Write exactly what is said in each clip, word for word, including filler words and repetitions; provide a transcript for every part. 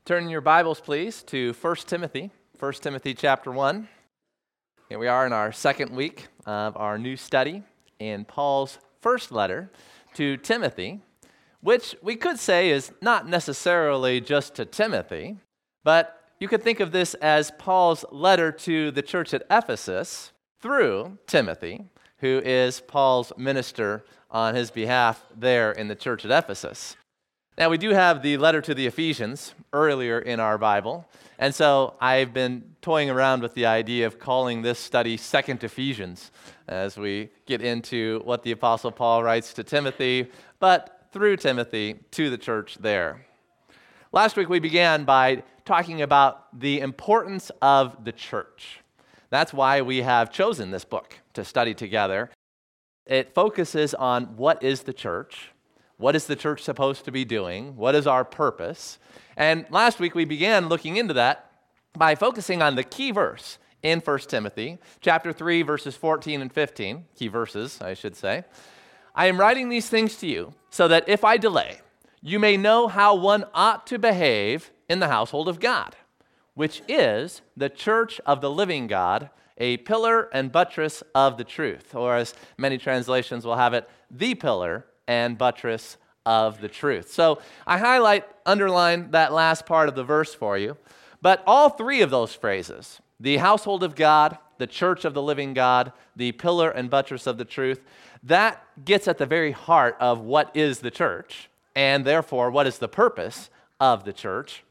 Turn your Bibles, please, to First Timothy, First Timothy chapter one. Here we are in our second week of our new study in Paul's first letter to Timothy, which we could say is not necessarily just to Timothy, but you could think of this as Paul's letter to the church at Ephesus through Timothy, who is Paul's minister on his behalf there in the church at Ephesus. Now, we do have the letter to the Ephesians earlier in our Bible, and so I've been toying around with the idea of calling this study Second Ephesians as we get into what the Apostle Paul writes to Timothy, but through Timothy to the church there. Last week we began by talking about the importance of the church. That's why we have chosen this book to study together. It focuses on what is the church. What is the church supposed to be doing? What is our purpose? And last week we began looking into that by focusing on the key verse in First Timothy, chapter three, verses fourteen and fifteen, key verses, I should say. I am writing these things to you so that if I delay, you may know how one ought to behave in the household of God, which is the church of the living God, a pillar and buttress of the truth, or as many translations will have it, the pillar and buttress of the truth. So I highlight, underline that last part of the verse for you. But all three of those phrases, the household of God, the church of the living God, the pillar and buttress of the truth, that gets at the very heart of what is the church, and therefore what is the purpose of the church.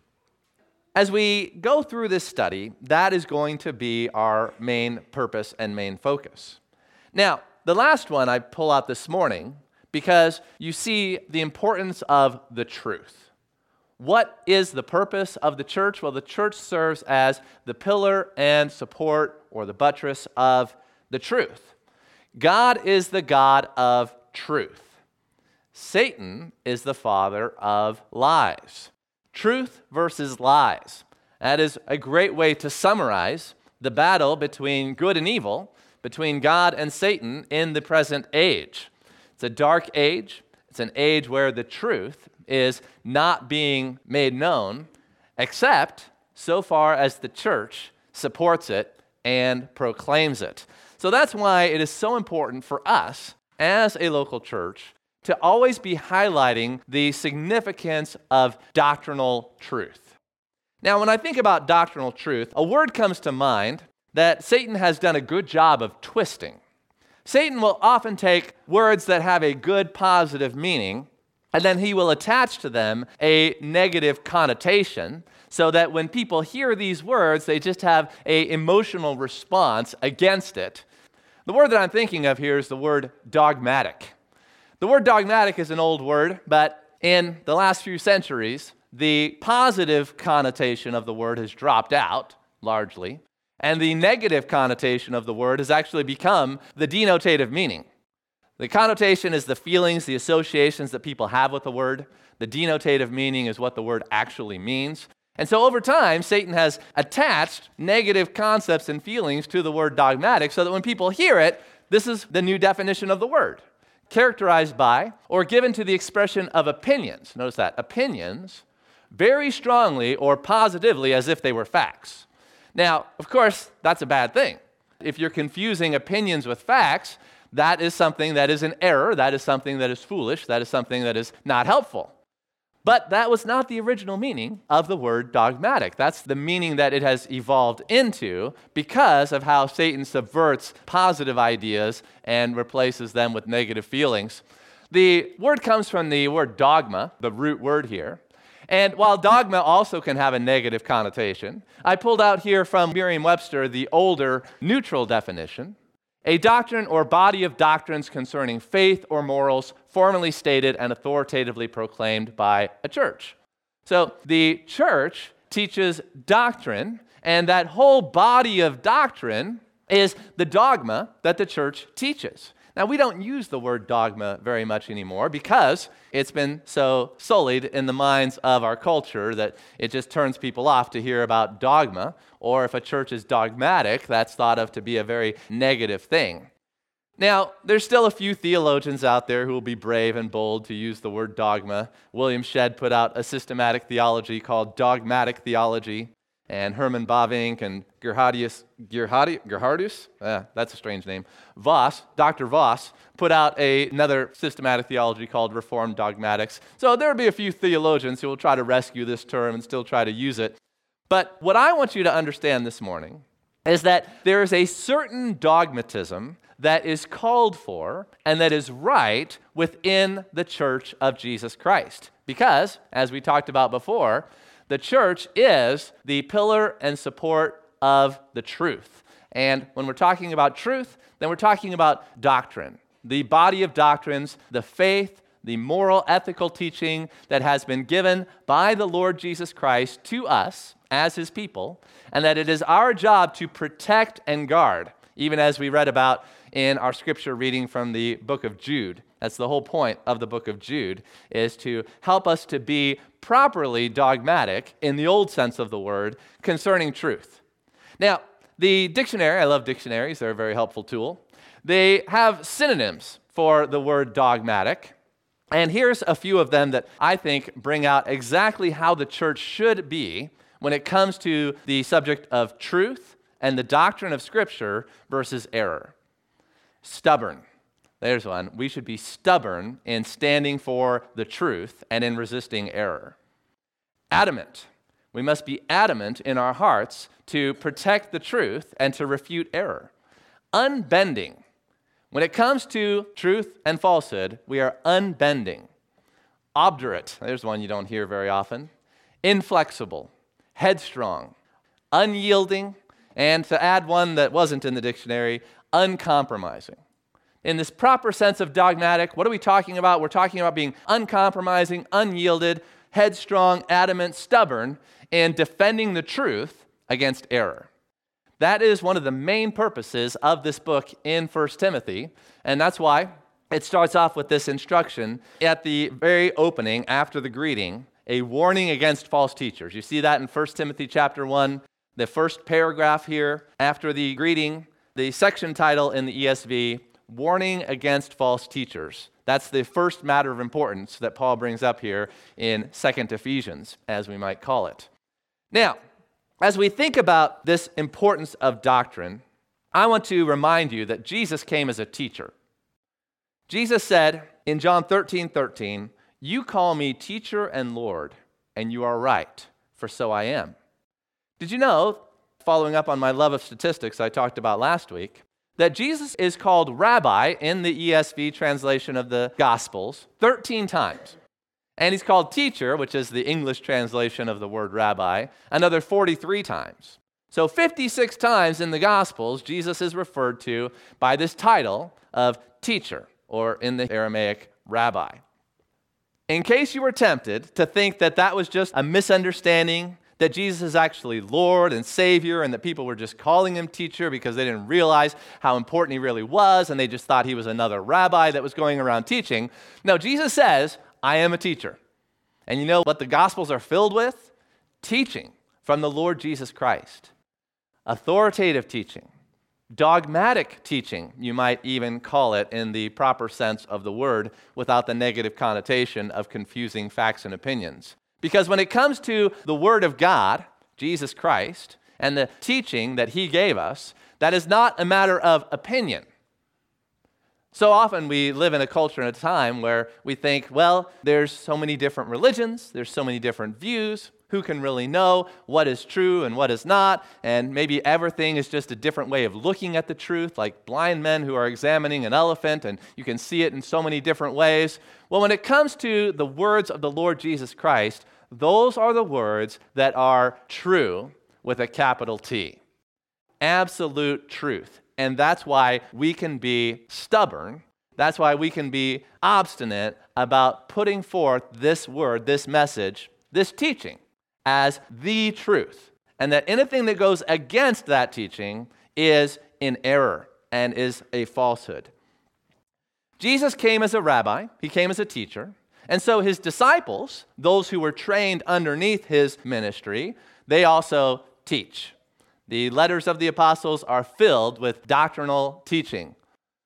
As we go through this study, that is going to be our main purpose and main focus. Now, the last one I pull out this morning because you see the importance of the truth. What is the purpose of the church? Well, the church serves as the pillar and support or the buttress of the truth. God is the God of truth. Satan is the father of lies. Truth versus lies. That is a great way to summarize the battle between good and evil, between God and Satan in the present age. It's a dark age. It's an age where the truth is not being made known, except so far as the church supports it and proclaims it. So that's why it is so important for us as a local church to always be highlighting the significance of doctrinal truth. Now, when I think about doctrinal truth, a word comes to mind that Satan has done a good job of twisting. Satan will often take words that have a good, positive meaning, and then he will attach to them a negative connotation so that when people hear these words, they just have an emotional response against it. The word that I'm thinking of here is the word dogmatic. The word dogmatic is an old word, but in the last few centuries, the positive connotation of the word has dropped out largely. And the negative connotation of the word has actually become the denotative meaning. The connotation is the feelings, the associations that people have with the word. The denotative meaning is what the word actually means. And so over time, Satan has attached negative concepts and feelings to the word dogmatic so that when people hear it, this is the new definition of the word. Characterized by or given to the expression of opinions. Notice that, opinions, very strongly or positively as if they were facts. Now, of course, that's a bad thing. If you're confusing opinions with facts, that is something that is an error, that is something that is foolish, that is something that is not helpful. But that was not the original meaning of the word dogmatic. That's the meaning that it has evolved into because of how Satan subverts positive ideas and replaces them with negative feelings. The word comes from the word dogma, the root word here. And while dogma also can have a negative connotation, I pulled out here from Merriam-Webster the older neutral definition, a doctrine or body of doctrines concerning faith or morals formally stated and authoritatively proclaimed by a church. So the church teaches doctrine, and that whole body of doctrine is the dogma that the church teaches. Now, we don't use the word dogma very much anymore because it's been so sullied in the minds of our culture that it just turns people off to hear about dogma, or if a church is dogmatic, that's thought of to be a very negative thing. Now, there's still a few theologians out there who will be brave and bold to use the word dogma. William Shedd put out a systematic theology called Dogmatic Theology, and Herman Bavinck and Gerhardus, Gerhardus, Gerhardus uh, that's a strange name, Voss, Doctor Voss, put out a, another systematic theology called Reformed Dogmatics. So there will be a few theologians who will try to rescue this term and still try to use it. But what I want you to understand this morning is that there is a certain dogmatism that is called for and that is right within the Church of Jesus Christ. Because, as we talked about before, the church is the pillar and support of the truth. And when we're talking about truth, then we're talking about doctrine, the body of doctrines, the faith, the moral, ethical teaching that has been given by the Lord Jesus Christ to us as his people, and that it is our job to protect and guard, even as we read about in our scripture reading from the book of Jude. That's the whole point of the book of Jude, is to help us to be properly dogmatic, in the old sense of the word, concerning truth. Now, the dictionary, I love dictionaries, they're a very helpful tool. They have synonyms for the word dogmatic, and here's a few of them that I think bring out exactly how the church should be when it comes to the subject of truth and the doctrine of Scripture versus error. Stubborn. There's one. We should be stubborn in standing for the truth and in resisting error. Adamant. We must be adamant in our hearts to protect the truth and to refute error. Unbending. When it comes to truth and falsehood, we are unbending. Obdurate. There's one you don't hear very often. Inflexible. Headstrong. Unyielding. And to add one that wasn't in the dictionary, uncompromising. In this proper sense of dogmatic, what are we talking about? We're talking about being uncompromising, unyielded, headstrong, adamant, stubborn, and defending the truth against error. That is one of the main purposes of this book in First Timothy, and that's why it starts off with this instruction at the very opening, after the greeting, a warning against false teachers. You see that in First Timothy chapter one, the first paragraph here, after the greeting, the section title in the E S V, Warning Against False Teachers. That's the first matter of importance that Paul brings up here in Second Ephesians, as we might call it. Now, as we think about this importance of doctrine, I want to remind you that Jesus came as a teacher. Jesus said in John thirteen thirteen, "You call me teacher and Lord, and you are right, for so I am." Did you know, following up on my love of statistics I talked about last week, that Jesus is called rabbi in the E S V translation of the Gospels thirteen times. And he's called teacher, which is the English translation of the word rabbi, another forty-three times. So fifty-six times in the Gospels, Jesus is referred to by this title of teacher, or in the Aramaic, rabbi. In case you were tempted to think that that was just a misunderstanding, that Jesus is actually Lord and Savior, and that people were just calling him teacher because they didn't realize how important he really was, and they just thought he was another rabbi that was going around teaching. No, Jesus says, I am a teacher. And you know what the Gospels are filled with? Teaching from the Lord Jesus Christ. Authoritative teaching. Dogmatic teaching, you might even call it in the proper sense of the word, without the negative connotation of confusing facts and opinions. Because when it comes to the Word of God, Jesus Christ, and the teaching that he gave us, that is not a matter of opinion. So often we live in a culture and a time where we think, well, there's so many different religions, there's so many different views, who can really know what is true and what is not, and maybe everything is just a different way of looking at the truth, like blind men who are examining an elephant, and you can see it in so many different ways. Well, when it comes to the words of the Lord Jesus Christ, those are the words that are true with a capital T. Absolute truth. And that's why we can be stubborn. That's why we can be obstinate about putting forth this word, this message, this teaching as the truth. And that anything that goes against that teaching is in error and is a falsehood. Jesus came as a rabbi. He came as a teacher. And so his disciples, those who were trained underneath his ministry, they also teach. The letters of the apostles are filled with doctrinal teaching.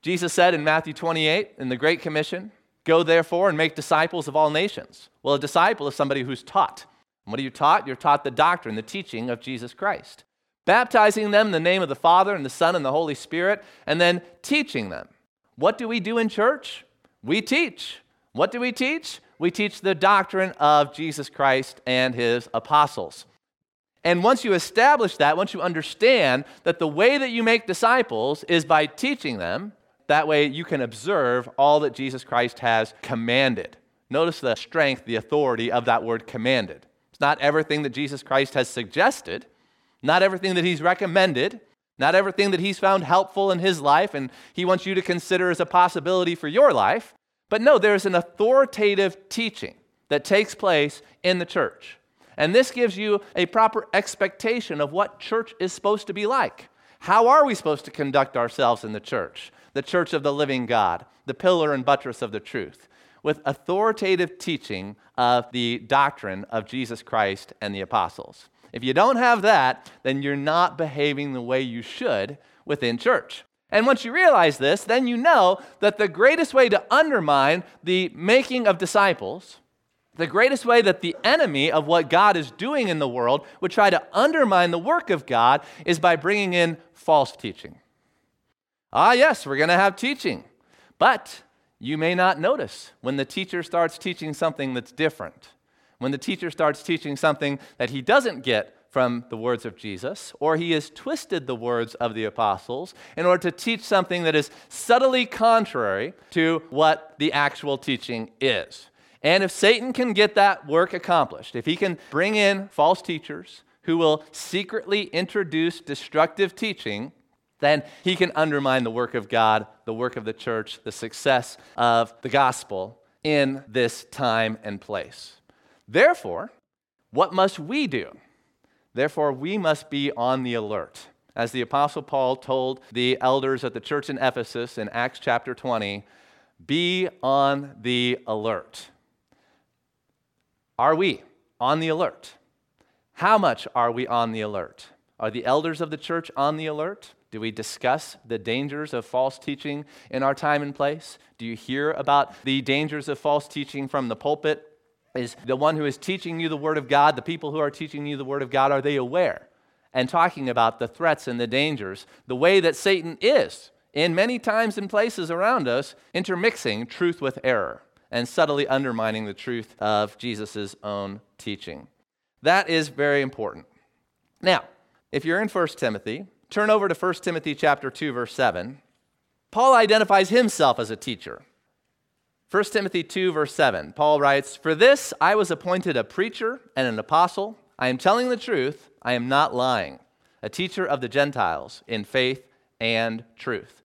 Jesus said in Matthew twenty-eight, in the Great Commission, "Go therefore and make disciples of all nations." Well, a disciple is somebody who's taught. And what are you taught? You're taught the doctrine, the teaching of Jesus Christ. Baptizing them in the name of the Father and the Son and the Holy Spirit, and then teaching them. What do we do in church? We teach. What do we teach? We teach the doctrine of Jesus Christ and his apostles. And once you establish that, once you understand that the way that you make disciples is by teaching them, that way you can observe all that Jesus Christ has commanded. Notice the strength, the authority of that word commanded. It's not everything that Jesus Christ has suggested, not everything that he's recommended, not everything that he's found helpful in his life and he wants you to consider as a possibility for your life. But no, there's an authoritative teaching that takes place in the church. And this gives you a proper expectation of what church is supposed to be like. How are we supposed to conduct ourselves in the church? The church of the living God, the pillar and buttress of the truth, with authoritative teaching of the doctrine of Jesus Christ and the apostles. If you don't have that, then you're not behaving the way you should within church. And once you realize this, then you know that the greatest way to undermine the making of disciples, the greatest way that the enemy of what God is doing in the world would try to undermine the work of God is by bringing in false teaching. Ah, yes, we're going to have teaching, but you may not notice when the teacher starts teaching something that's different, when the teacher starts teaching something that he doesn't get from the words of Jesus, or he has twisted the words of the apostles in order to teach something that is subtly contrary to what the actual teaching is. And if Satan can get that work accomplished, if he can bring in false teachers who will secretly introduce destructive teaching, then he can undermine the work of God, the work of the church, the success of the gospel in this time and place. Therefore, what must we do? Therefore, we must be on the alert. As the Apostle Paul told the elders at the church in Ephesus in Acts chapter twenty, be on the alert. Are we on the alert? How much are we on the alert? Are the elders of the church on the alert? Do we discuss the dangers of false teaching in our time and place? Do you hear about the dangers of false teaching from the pulpit? Is the one who is teaching you the Word of God, the people who are teaching you the Word of God, are they aware and talking about the threats and the dangers, the way that Satan is in many times and places around us, intermixing truth with error and subtly undermining the truth of Jesus' own teaching? That is very important. Now, if you're in First Timothy, turn over to First Timothy chapter two, verse seven. Paul identifies himself as a teacher. First Timothy two, verse seven, Paul writes, "For this I was appointed a preacher and an apostle. I am telling the truth, I am not lying, a teacher of the Gentiles in faith and truth."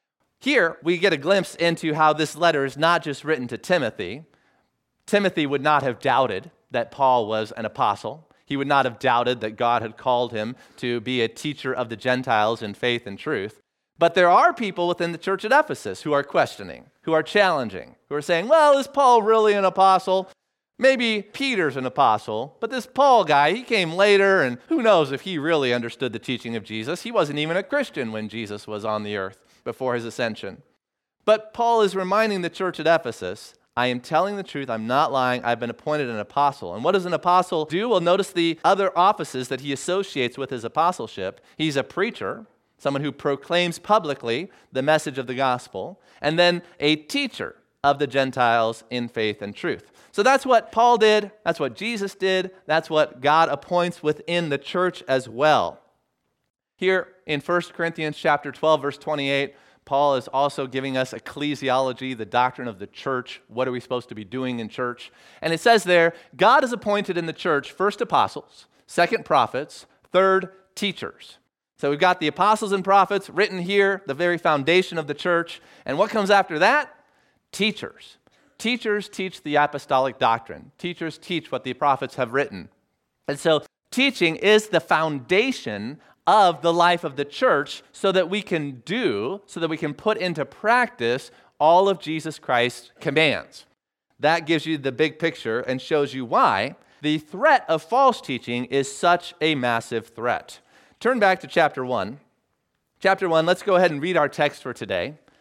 Here we get a glimpse into how this letter is not just written to Timothy. Timothy would not have doubted that Paul was an apostle. He would not have doubted that God had called him to be a teacher of the Gentiles in faith and truth. But there are people within the church at Ephesus who are questioning, who are challenging, who are saying, well, is Paul really an apostle? Maybe Peter's an apostle, but this Paul guy, he came later, and who knows if he really understood the teaching of Jesus. He wasn't even a Christian when Jesus was on the earth before his ascension. But Paul is reminding the church at Ephesus, I am telling the truth, I'm not lying, I've been appointed an apostle. And what does an apostle do? Well, notice the other offices that he associates with his apostleship. He's a preacher, someone who proclaims publicly the message of the gospel, and then a teacher of the Gentiles in faith and truth. So that's what Paul did, that's what Jesus did, that's what God appoints within the church as well. Here in First Corinthians chapter twelve, verse twenty-eight, Paul is also giving us ecclesiology, the doctrine of the church. What are we supposed to be doing in church? And it says there, God has appointed in the church first apostles, second prophets, third teachers. So we've got the apostles and prophets written here, the very foundation of the church. And what comes after that? Teachers. Teachers teach the apostolic doctrine. Teachers teach what the prophets have written. And so teaching is the foundation of the life of the church so that we can do, so that we can put into practice all of Jesus Christ's commands. That gives you the big picture and shows you why the threat of false teaching is such a massive threat. Turn back to chapter one. Chapter one, let's go ahead and read our text for today.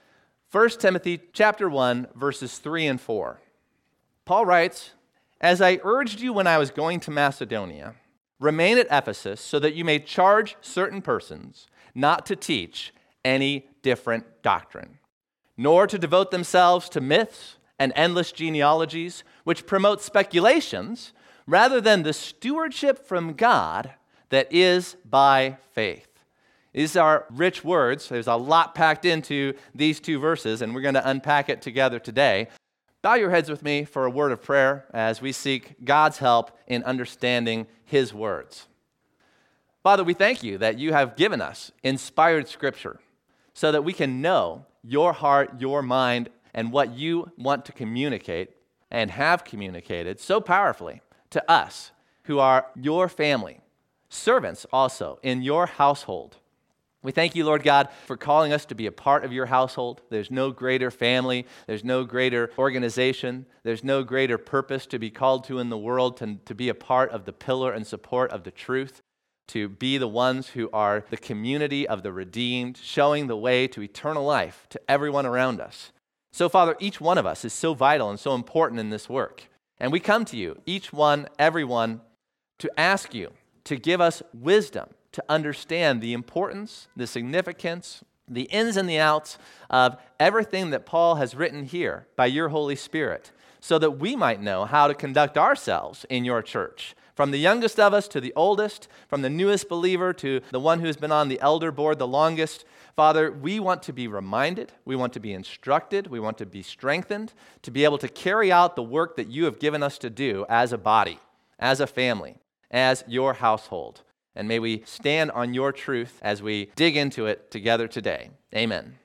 First Timothy chapter one, verses three and four. Paul writes, "As I urged you when I was going to Macedonia, remain at Ephesus so that you may charge certain persons not to teach any different doctrine, nor to devote themselves to myths and endless genealogies, which promote speculations, rather than the stewardship from God that is by faith." These are rich words. There's a lot packed into these two verses, and we're going to unpack it together today. Bow your heads with me for a word of prayer as we seek God's help in understanding His words. Father, we thank you that you have given us inspired Scripture so that we can know your heart, your mind, and what you want to communicate and have communicated so powerfully to us who are your family, servants also in your household. We thank you, Lord God, for calling us to be a part of your household. There's no greater family. There's no greater organization. There's no greater purpose to be called to in the world to, to be a part of the pillar and support of the truth, to be the ones who are the community of the redeemed, showing the way to eternal life to everyone around us. So, Father, each one of us is so vital and so important in this work. And we come to you, each one, everyone, to ask you to give us wisdom to understand the importance, the significance, the ins and the outs of everything that Paul has written here by your Holy Spirit, so that we might know how to conduct ourselves in your church, from the youngest of us to the oldest, from the newest believer to the one who's been on the elder board the longest. Father, we want to be reminded, we want to be instructed, we want to be strengthened to be able to carry out the work that you have given us to do as a body, as a family, as your household. And may we stand on your truth as we dig into it together today. Amen.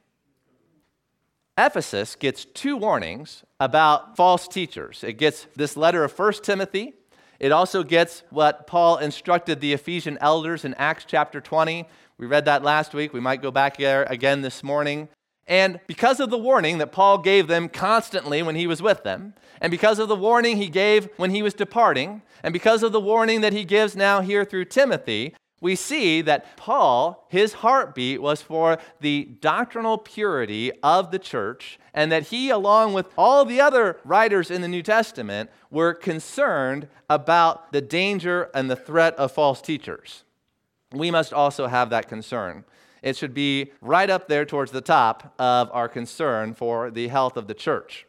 Ephesus gets two warnings about false teachers. It gets this letter of First Timothy. It also gets what Paul instructed the Ephesian elders in Acts chapter twenty. We read that last week. We might go back there again this morning. And because of the warning that Paul gave them constantly when he was with them, and because of the warning he gave when he was departing, and because of the warning that he gives now here through Timothy, we see that Paul, his heartbeat was for the doctrinal purity of the church, and that he, along with all the other writers in the New Testament, were concerned about the danger and the threat of false teachers. We must also have that concern. It should be right up there towards the top of our concern for the health of the church.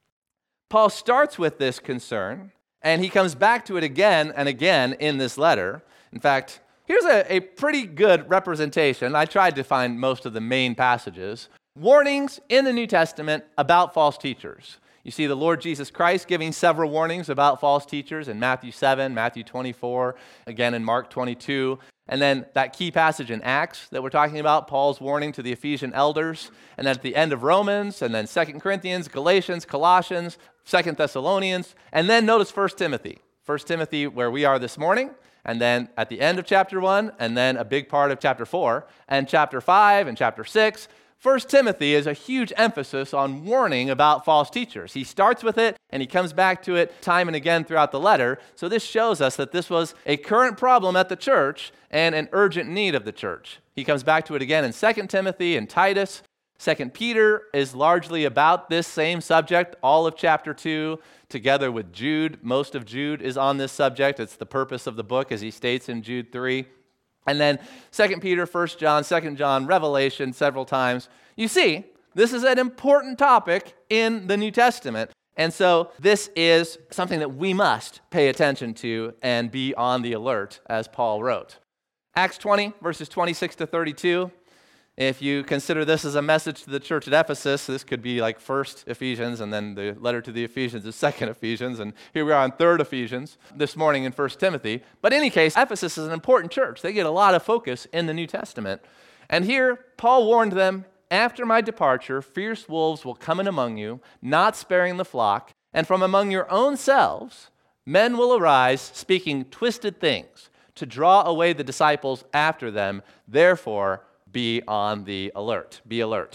Paul starts with this concern, and he comes back to it again and again in this letter. In fact, here's a, a pretty good representation. I tried to find most of the main passages. Warnings in the New Testament about false teachers. You see the Lord Jesus Christ giving several warnings about false teachers in Matthew seven, Matthew twenty-four, again in Mark twenty-two. And then that key passage in Acts that we're talking about, Paul's warning to the Ephesian elders. And then at the end of Romans, and then Second Corinthians, Galatians, Colossians, Second Thessalonians. And then notice First Timothy. First Timothy, where we are this morning. And then at the end of chapter one, and then a big part of chapter four, and chapter five, and chapter six. First Timothy is a huge emphasis on warning about false teachers. He starts with it, and he comes back to it time and again throughout the letter. So this shows us that this was a current problem at the church and an urgent need of the church. He comes back to it again in Second Timothy and Titus. Second Peter is largely about this same subject, all of chapter two, together with Jude. Most of Jude is on this subject. It's the purpose of the book, as he states in Jude three. And then Second Peter, First John, Second John, Revelation several times. You see, this is an important topic in the New Testament. And so this is something that we must pay attention to and be on the alert, as Paul wrote. Acts twenty, verses twenty-six to thirty-two. If you consider this as a message to the church at Ephesus, this could be like First Ephesians, and then the letter to the Ephesians is Second Ephesians, and here we are on Third Ephesians this morning in First Timothy. But in any case, Ephesus is an important church. They get a lot of focus in the New Testament. And here, Paul warned them, "After my departure, fierce wolves will come in among you, not sparing the flock, and from among your own selves men will arise, speaking twisted things, to draw away the disciples after them. Therefore, be on the alert." Be alert.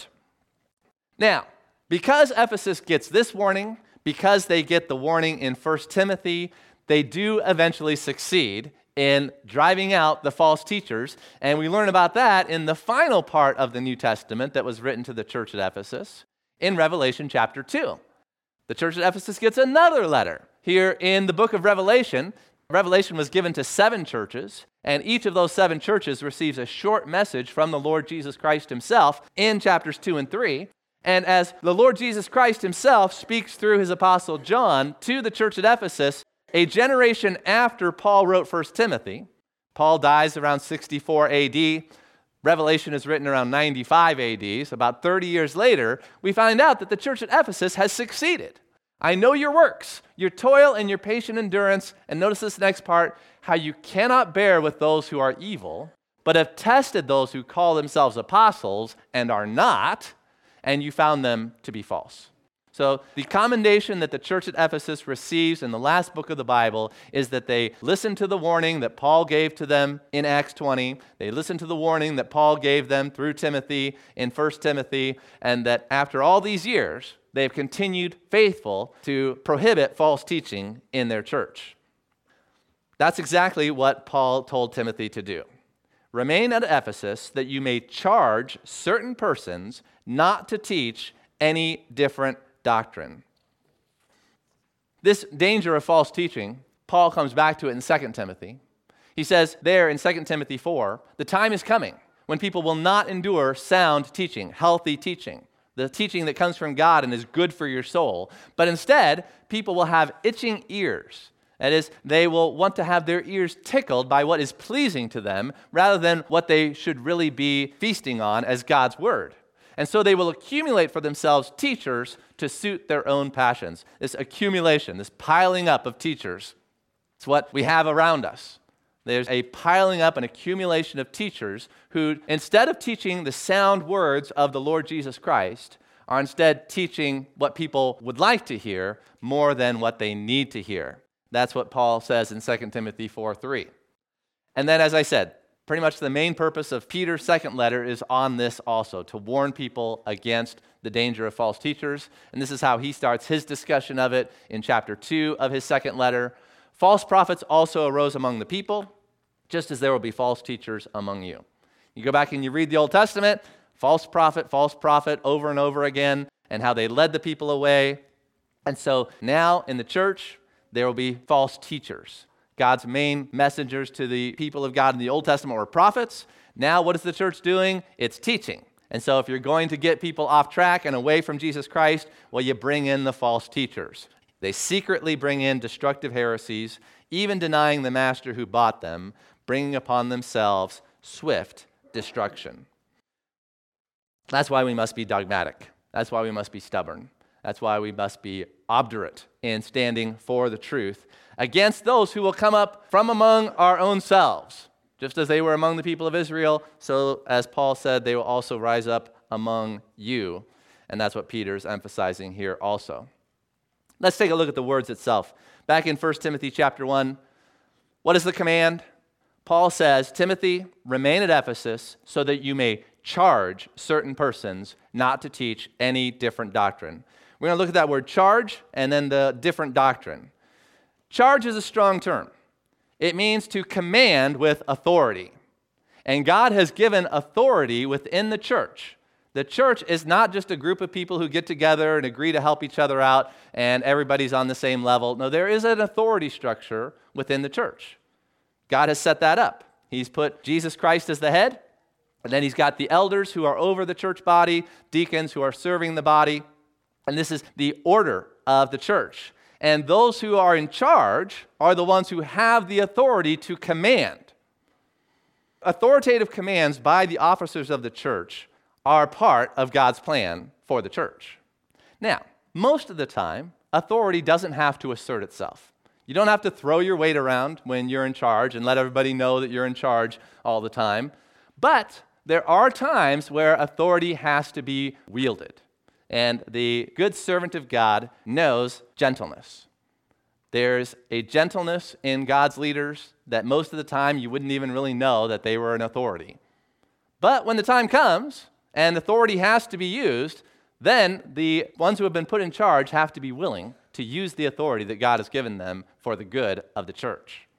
Now, because Ephesus gets this warning, because they get the warning in First Timothy, they do eventually succeed in driving out the false teachers. And we learn about that in the final part of the New Testament that was written to the church at Ephesus. in Revelation chapter two. The church at Ephesus gets another letter. Here in the book of Revelation, Revelation was given to seven churches, and each of those seven churches receives a short message from the Lord Jesus Christ himself in chapters two and three. And as the Lord Jesus Christ himself speaks through his apostle John to the church at Ephesus, a generation after Paul wrote First Timothy, Paul dies around sixty-four A D, Revelation is written around ninety-five A D, so about thirty years later, we find out that the church at Ephesus has succeeded. I know your works, your toil and your patient endurance, and notice this next part, how you cannot bear with those who are evil, but have tested those who call themselves apostles and are not, and you found them to be false. So the commendation that the church at Ephesus receives in the last book of the Bible is that they listened to the warning that Paul gave to them in Acts twenty. They listened to the warning that Paul gave them through Timothy in First Timothy, and that after all these years, they've continued faithful to prohibit false teaching in their church. That's exactly what Paul told Timothy to do. Remain at Ephesus that you may charge certain persons not to teach any different doctrine. This danger of false teaching, Paul comes back to it in Second Timothy. He says there in Second Timothy four, the time is coming when people will not endure sound teaching, healthy teaching, the teaching that comes from God and is good for your soul, but instead, people will have itching ears. That is, they will want to have their ears tickled by what is pleasing to them rather than what they should really be feasting on as God's word. And so they will accumulate for themselves teachers to suit their own passions. This accumulation, this piling up of teachers, it's what we have around us. There's a piling up, an accumulation of teachers who, instead of teaching the sound words of the Lord Jesus Christ, are instead teaching what people would like to hear more than what they need to hear. That's what Paul says in Second Timothy four three. And then, as I said, pretty much the main purpose of Peter's second letter is on this also, to warn people against the danger of false teachers. And this is how he starts his discussion of it in chapter two of his second letter. False prophets also arose among the people, just as there will be false teachers among you. You go back and you read the Old Testament, false prophet, false prophet, over and over again, and how they led the people away. And so now in the church, there will be false teachers. God's main messengers to the people of God in the Old Testament were prophets. Now what is the church doing? It's teaching. And so if you're going to get people off track and away from Jesus Christ, well, you bring in the false teachers. They secretly bring in destructive heresies, even denying the master who bought them, bringing upon themselves swift destruction. That's why we must be dogmatic. That's why we must be stubborn. That's why we must be obdurate in standing for the truth against those who will come up from among our own selves. Just as they were among the people of Israel, so as Paul said, they will also rise up among you. And that's what Peter's emphasizing here also. Let's take a look at the words itself. Back in First Timothy chapter one, what is the command? Paul says, Timothy, remain at Ephesus so that you may charge certain persons not to teach any different doctrine. We're going to look at that word charge and then the different doctrine. Charge is a strong term. It means to command with authority. And God has given authority within the church. The church is not just a group of people who get together and agree to help each other out and everybody's on the same level. No, there is an authority structure within the church. God has set that up. He's put Jesus Christ as the head, and then he's got the elders who are over the church body, deacons who are serving the body, and this is the order of the church. And those who are in charge are the ones who have the authority to command. Authoritative commands by the officers of the church are part of God's plan for the church. Now, most of the time, authority doesn't have to assert itself. You don't have to throw your weight around when you're in charge and let everybody know that you're in charge all the time. But there are times where authority has to be wielded. And the good servant of God knows gentleness. There's a gentleness in God's leaders that most of the time you wouldn't even really know that they were an authority. But when the time comes and authority has to be used, then the ones who have been put in charge have to be willing to use the authority that God has given them for the good of the church.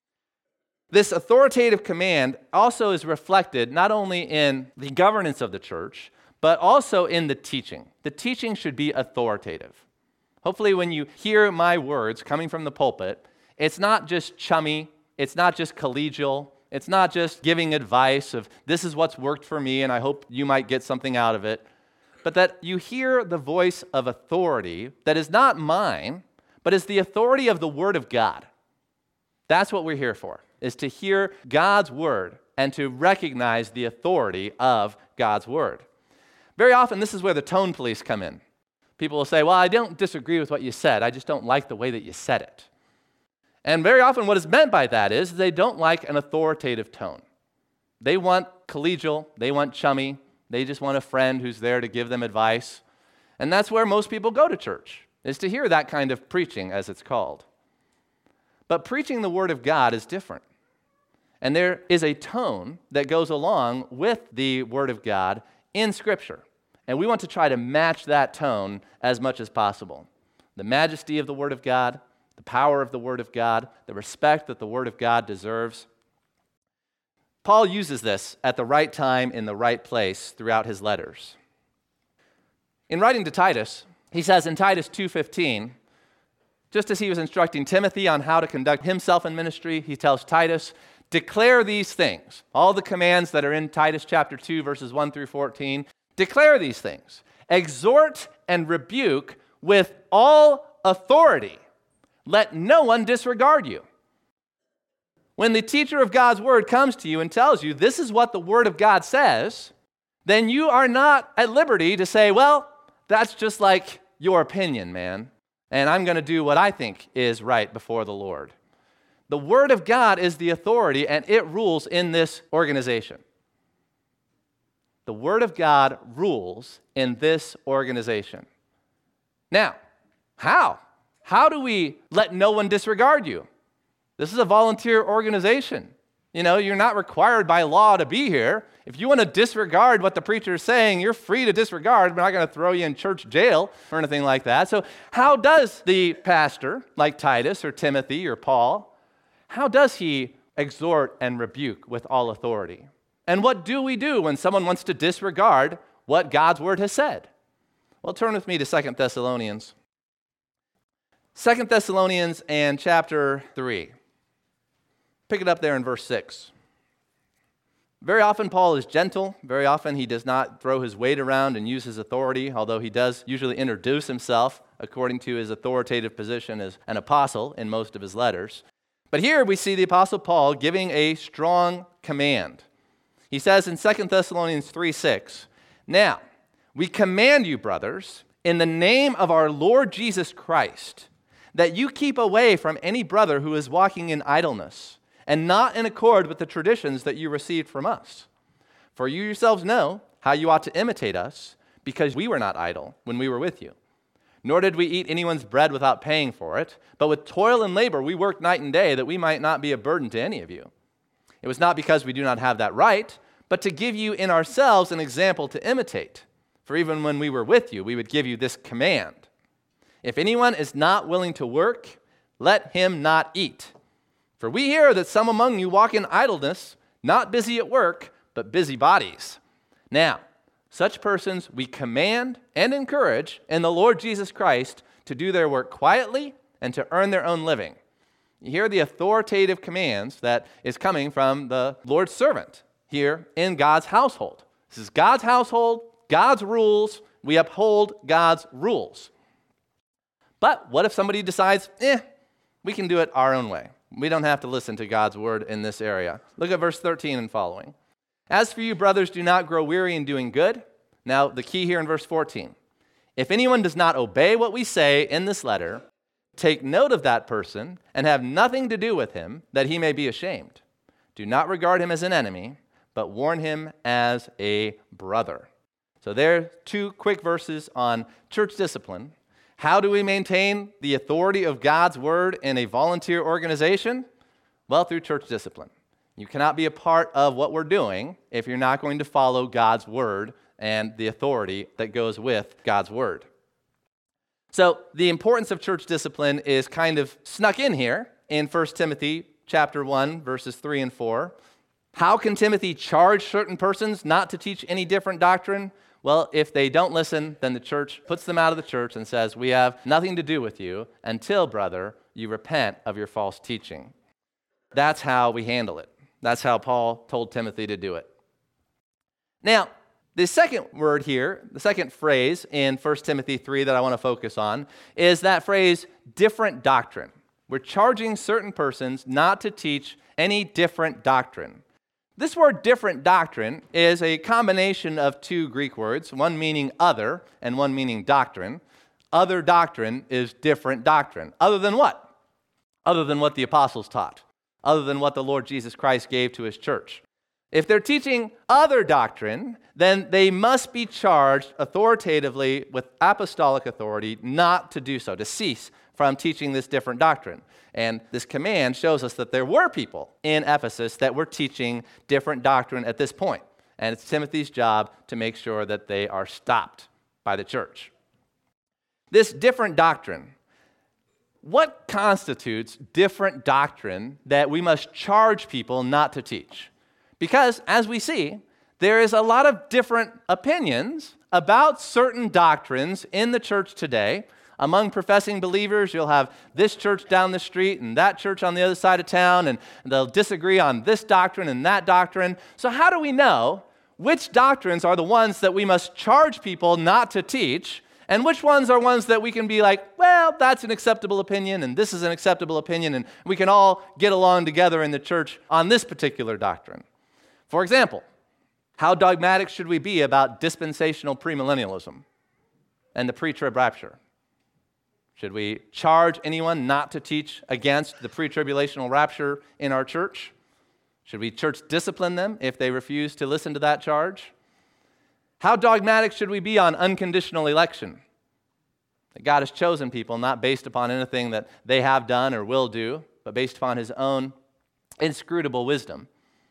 This authoritative command also is reflected not only in the governance of the church, but also in the teaching. The teaching should be authoritative. Hopefully when you hear my words coming from the pulpit, it's not just chummy, it's not just collegial, it's not just giving advice of this is what's worked for me and I hope you might get something out of it, but that you hear the voice of authority that is not mine, but is the authority of the Word of God. That's what we're here for, is to hear God's Word and to recognize the authority of God's Word. Very often, this is where the tone police come in. People will say, well, I don't disagree with what you said. I just don't like the way that you said it. And very often what is meant by that is they don't like an authoritative tone. They want collegial, they want chummy, they just want a friend who's there to give them advice. And that's where most people go to church, is to hear that kind of preaching, as it's called. But preaching the Word of God is different. And there is a tone that goes along with the Word of God in Scripture. And we want to try to match that tone as much as possible. The majesty of the Word of God, the power of the Word of God, the respect that the Word of God deserves. Paul uses this at the right time in the right place throughout his letters. In writing to Titus, he says in Titus two fifteen, just as he was instructing Timothy on how to conduct himself in ministry, he tells Titus, declare these things. All the commands that are in Titus chapter two, verses one through fourteen, declare these things. Exhort and rebuke with all authority. Let no one disregard you. When the teacher of God's Word comes to you and tells you this is what the Word of God says, then you are not at liberty to say, well, that's just like your opinion, man, and I'm going to do what I think is right before the Lord. The Word of God is the authority, and it rules in this organization. The Word of God rules in this organization. Now, how? How do we let no one disregard you? This is a volunteer organization. You know, you're not required by law to be here. If you want to disregard what the preacher is saying, you're free to disregard. We're not going to throw you in church jail or anything like that. So how does the pastor, like Titus or Timothy or Paul, how does he exhort and rebuke with all authority? And what do we do when someone wants to disregard what God's Word has said? Well, turn with me to Second Thessalonians. Second Thessalonians and chapter three. Pick it up there in verse six. Very often Paul is gentle. Very often he does not throw his weight around and use his authority, although he does usually introduce himself according to his authoritative position as an apostle in most of his letters. But here we see the Apostle Paul giving a strong command. He says in Second Thessalonians three six, now, we command you, brothers, in the name of our Lord Jesus Christ, that you keep away from any brother who is walking in idleness, and not in accord with the traditions that you received from us. For you yourselves know how you ought to imitate us, because we were not idle when we were with you. Nor did we eat anyone's bread without paying for it, but with toil and labor we worked night and day, that we might not be a burden to any of you. It was not because we do not have that right, but to give you in ourselves an example to imitate. For even when we were with you, we would give you this command. If anyone is not willing to work, let him not eat. For we hear that some among you walk in idleness, not busy at work, but busybodies. Now, such persons we command and encourage in the Lord Jesus Christ to do their work quietly and to earn their own living. You hear the authoritative commands that is coming from the Lord's servant here in God's household. This is God's household, God's rules. We uphold God's rules. But what if somebody decides, eh, we can do it our own way. We don't have to listen to God's word in this area. Look at verse thirteen and following. As for you, brothers, do not grow weary in doing good. Now, the key here in verse fourteen. If anyone does not obey what we say in this letter, take note of that person and have nothing to do with him, that he may be ashamed. Do not regard him as an enemy, but warn him as a brother. So there are two quick verses on church discipline. How do we maintain the authority of God's word in a volunteer organization? Well, through church discipline. You cannot be a part of what we're doing if you're not going to follow God's word and the authority that goes with God's word. So the importance of church discipline is kind of snuck in here in First Timothy chapter one, verses three and four. How can Timothy charge certain persons not to teach any different doctrine? Well, if they don't listen, then the church puts them out of the church and says, we have nothing to do with you until, brother, you repent of your false teaching. That's how we handle it. That's how Paul told Timothy to do it. Now, the second word here, the second phrase in First Timothy three that I want to focus on is that phrase, different doctrine. We're charging certain persons not to teach any different doctrine. This word different doctrine is a combination of two Greek words, one meaning other and one meaning doctrine. Other doctrine is different doctrine. Other than what? Other than what the apostles taught. Other than what the Lord Jesus Christ gave to his church. If they're teaching other doctrine, then they must be charged authoritatively with apostolic authority not to do so, to cease from teaching this different doctrine. And this command shows us that there were people in Ephesus that were teaching different doctrine at this point. And it's Timothy's job to make sure that they are stopped by the church. This different doctrine, what constitutes different doctrine that we must charge people not to teach? Because, as we see, there is a lot of different opinions about certain doctrines in the church today. Among professing believers, you'll have this church down the street and that church on the other side of town, and they'll disagree on this doctrine and that doctrine. So how do we know which doctrines are the ones that we must charge people not to teach, and which ones are ones that we can be like, well, that's an acceptable opinion, and this is an acceptable opinion, and we can all get along together in the church on this particular doctrine? For example, how dogmatic should we be about dispensational premillennialism and the pre-trib rapture? Should we charge anyone not to teach against the pre-tribulational rapture in our church? Should we church discipline them if they refuse to listen to that charge? How dogmatic should we be on unconditional election? That God has chosen people not based upon anything that they have done or will do, but based upon his own inscrutable wisdom.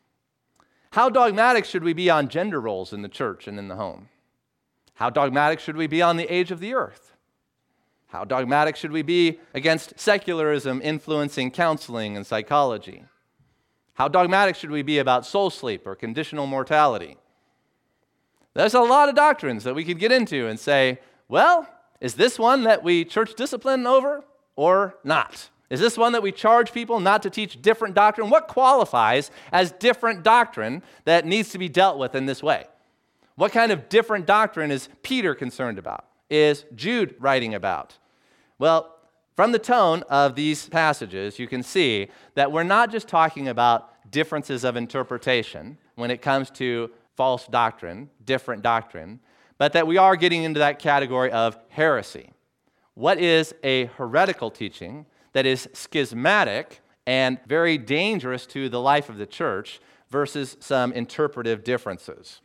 How dogmatic should we be on gender roles in the church and in the home? How dogmatic should we be on the age of the earth? How dogmatic should we be against secularism influencing counseling and psychology? How dogmatic should we be about soul sleep or conditional mortality? There's a lot of doctrines that we could get into and say, well, is this one that we church discipline over or not? Is this one that we charge people not to teach different doctrine? What qualifies as different doctrine that needs to be dealt with in this way? What kind of different doctrine is Peter concerned about? Is Jude writing about? Well, from the tone of these passages, you can see that we're not just talking about differences of interpretation when it comes to false doctrine, different doctrine, but that we are getting into that category of heresy. What is a heretical teaching that is schismatic and very dangerous to the life of the church versus some interpretive differences?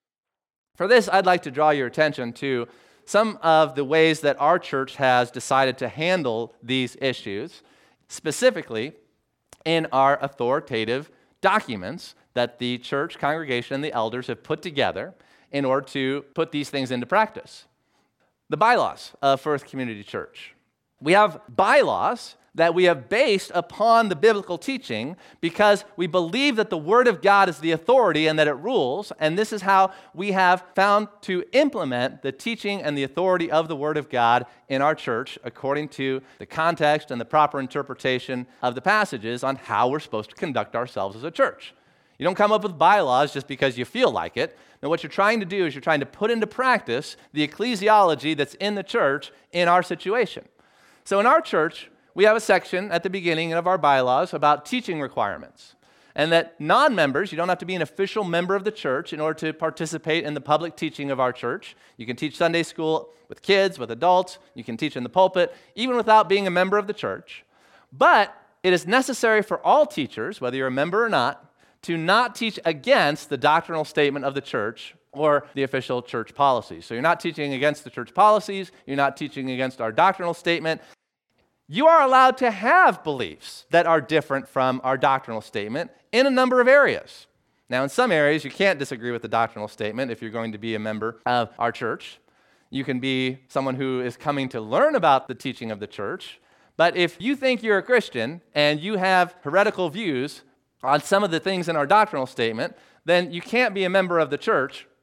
For this, I'd like to draw your attention to some of the ways that our church has decided to handle these issues, specifically in our authoritative documents that the church congregation and the elders have put together in order to put these things into practice. The bylaws of First Community Church. We have bylaws that we have based upon the biblical teaching because we believe that the Word of God is the authority and that it rules, and this is how we have found to implement the teaching and the authority of the Word of God in our church according to the context and the proper interpretation of the passages on how we're supposed to conduct ourselves as a church. You don't come up with bylaws just because you feel like it. Now, what you're trying to do is you're trying to put into practice the ecclesiology that's in the church in our situation. So in our church, we have a section at the beginning of our bylaws about teaching requirements, and that non-members, you don't have to be an official member of the church in order to participate in the public teaching of our church. You can teach Sunday school with kids, with adults. You can teach in the pulpit, even without being a member of the church. But it is necessary for all teachers, whether you're a member or not, to not teach against the doctrinal statement of the church or the official church policies. So you're not teaching against the church policies. You're not teaching against our doctrinal statement. You are allowed to have beliefs that are different from our doctrinal statement in a number of areas. Now, in some areas, you can't disagree with the doctrinal statement if you're going to be a member of our church. You can be someone who is coming to learn about the teaching of the church. But if you think you're a Christian and you have heretical views on some of the things in our doctrinal statement, then you can't be a member of the church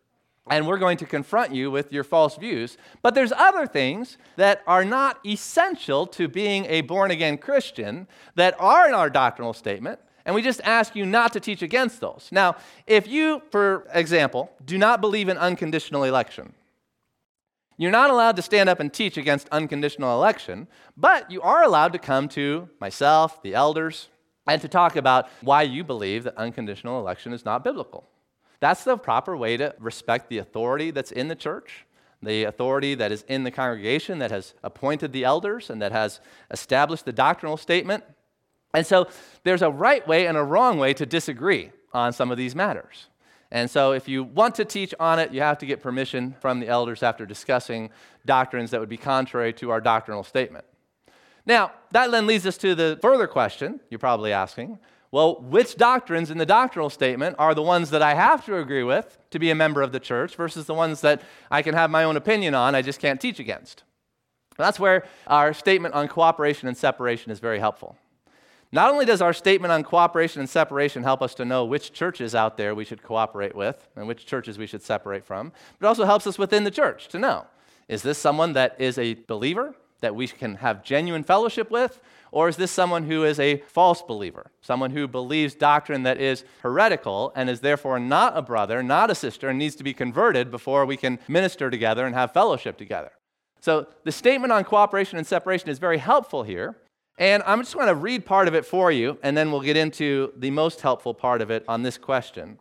and we're going to confront you with your false views. But there's other things that are not essential to being a born-again Christian that are in our doctrinal statement, and we just ask you not to teach against those. Now, if you, for example, do not believe in unconditional election, you're not allowed to stand up and teach against unconditional election, but you are allowed to come to myself, the elders, and to talk about why you believe that unconditional election is not biblical. That's the proper way to respect the authority that's in the church, the authority that is in the congregation that has appointed the elders and that has established the doctrinal statement. And so there's a right way and a wrong way to disagree on some of these matters. And so if you want to teach on it, you have to get permission from the elders after discussing doctrines that would be contrary to our doctrinal statement. Now, that then leads us to the further question you're probably asking. Well, which doctrines in the doctrinal statement are the ones that I have to agree with to be a member of the church versus the ones that I can have my own opinion on, I just can't teach against? That's where our statement on cooperation and separation is very helpful. Not only does our statement on cooperation and separation help us to know which churches out there we should cooperate with and which churches we should separate from, but it also helps us within the church to know, is this someone that is a believer that we can have genuine fellowship with, or is this someone who is a false believer, someone who believes doctrine that is heretical and is therefore not a brother, not a sister, and needs to be converted before we can minister together and have fellowship together? So the statement on cooperation and separation is very helpful here. And I'm just going to read part of it for you, and then we'll get into the most helpful part of it on this question.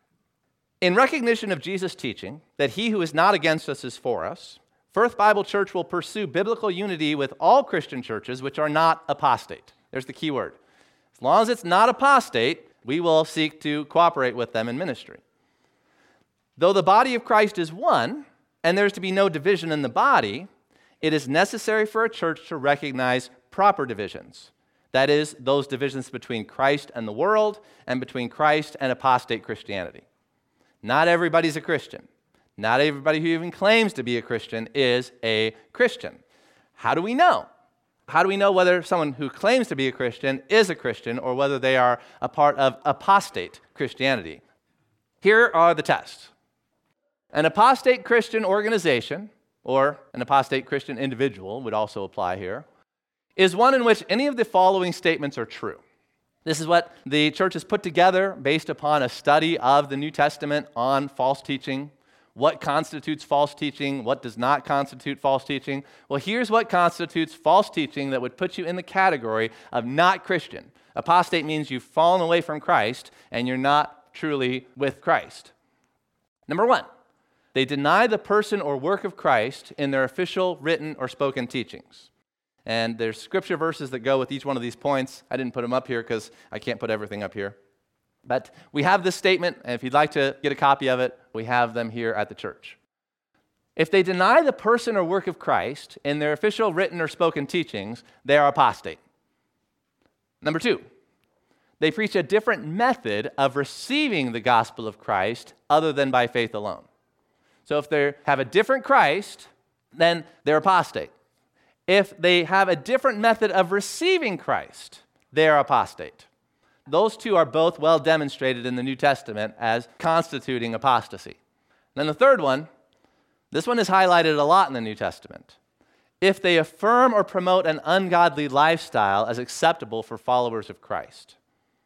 In recognition of Jesus' teaching that he who is not against us is for us, First Bible Church will pursue biblical unity with all Christian churches which are not apostate. There's the key word. As long as it's not apostate, we will seek to cooperate with them in ministry. Though the body of Christ is one, and there's to be no division in the body, it is necessary for a church to recognize proper divisions. That is, those divisions between Christ and the world and between Christ and apostate Christianity. Not everybody's a Christian. Not everybody who even claims to be a Christian is a Christian. How do we know? How do we know whether someone who claims to be a Christian is a Christian or whether they are a part of apostate Christianity? Here are the tests. An apostate Christian organization, or an apostate Christian individual would also apply here, is one in which any of the following statements are true. This is what the church has put together based upon a study of the New Testament on false teaching. What constitutes false teaching? What does not constitute false teaching? Well, here's what constitutes false teaching that would put you in the category of not Christian. Apostate means you've fallen away from Christ and you're not truly with Christ. Number one, they deny the person or work of Christ in their official, written, or spoken teachings. And there's scripture verses that go with each one of these points. I didn't put them up here because I can't put everything up here. But we have this statement, and if you'd like to get a copy of it, we have them here at the church. If they deny the person or work of Christ in their official, written, or spoken teachings, they are apostate. Number two, they preach a different method of receiving the gospel of Christ other than by faith alone. So if they have a different Christ, then they're apostate. If they have a different method of receiving Christ, they are apostate. Those two are both well demonstrated in the New Testament as constituting apostasy. Then the third one, this one is highlighted a lot in the New Testament. If they affirm or promote an ungodly lifestyle as acceptable for followers of Christ.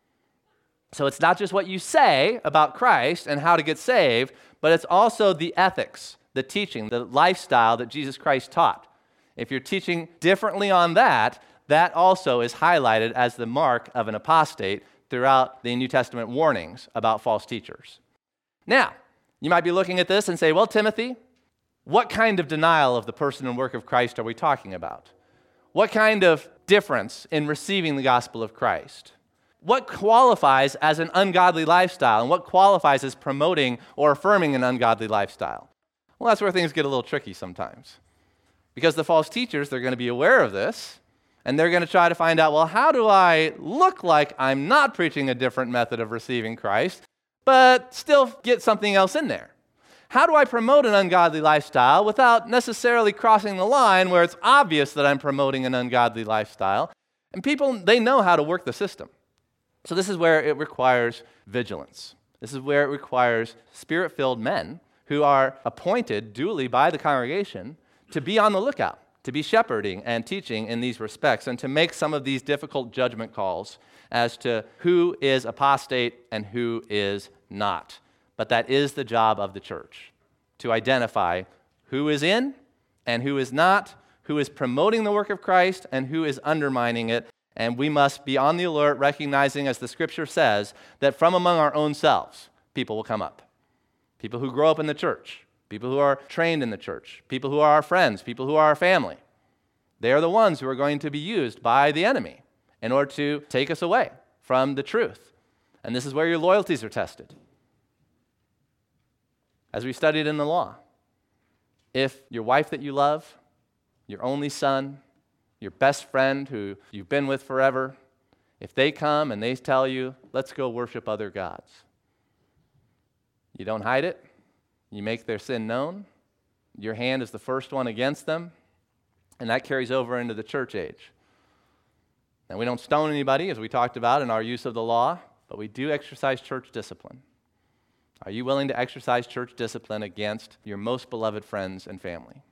So it's not just what you say about Christ and how to get saved, but it's also the ethics, the teaching, the lifestyle that Jesus Christ taught. If you're teaching differently on that, that also is highlighted as the mark of an apostate throughout the New Testament warnings about false teachers. Now, you might be looking at this and say, well, Timothy, what kind of denial of the person and work of Christ are we talking about? What kind of difference in receiving the gospel of Christ? What qualifies as an ungodly lifestyle, and what qualifies as promoting or affirming an ungodly lifestyle? Well, that's where things get a little tricky sometimes. Because the false teachers, they're going to be aware of this, and they're going to try to find out, well, how do I look like I'm not preaching a different method of receiving Christ, but still get something else in there? How do I promote an ungodly lifestyle without necessarily crossing the line where it's obvious that I'm promoting an ungodly lifestyle? And people, they know how to work the system. So this is where it requires vigilance. This is where it requires spirit-filled men who are appointed duly by the congregation to be on the lookout, to be shepherding and teaching in these respects, and to make some of these difficult judgment calls as to who is apostate and who is not. But that is the job of the church, to identify who is in and who is not, who is promoting the work of Christ and who is undermining it. And we must be on the alert, recognizing, as the scripture says, that from among our own selves, people will come up. People who grow up in the church, people who are trained in the church, people who are our friends, people who are our family. They are the ones who are going to be used by the enemy in order to take us away from the truth. And this is where your loyalties are tested. As we studied in the law, if your wife that you love, your only son, your best friend who you've been with forever, if they come and they tell you, let's go worship other gods, you don't hide it. You make their sin known. Your hand is the first one against them. And that carries over into the church age. And we don't stone anybody, as we talked about in our use of the law, but we do exercise church discipline. Are you willing to exercise church discipline against your most beloved friends and family?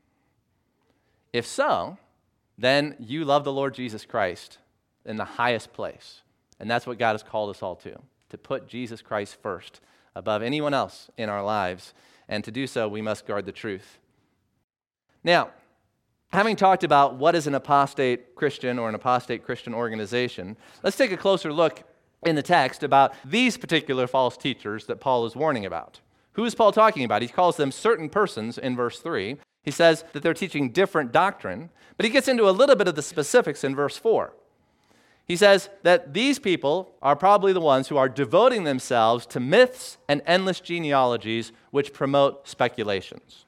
If so, then you love the Lord Jesus Christ in the highest place. And that's what God has called us all to, to put Jesus Christ first above anyone else in our lives. And to do so, we must guard the truth. Now, having talked about what is an apostate Christian or an apostate Christian organization, let's take a closer look in the text about these particular false teachers that Paul is warning about. Who is Paul talking about? He calls them certain persons in verse three. He says that they're teaching different doctrine, but he gets into a little bit of the specifics in verse four. He says that these people are probably the ones who are devoting themselves to myths and endless genealogies which promote speculations.